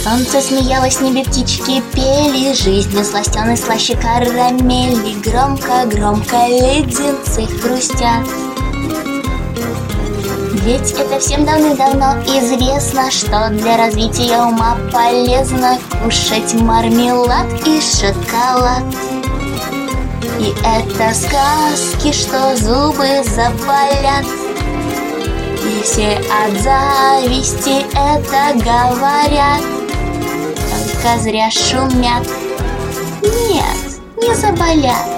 Солнце смеялось, небе птички пели, жизнью сластены слаще карамели. Громко-громко леденцы хрустят. Ведь это всем давным-давно известно, что для развития ума полезно кушать мармелад и шоколад. И это сказки, что зубы заболят, и все от зависти это говорят, только зря шумят. Нет, не заболят.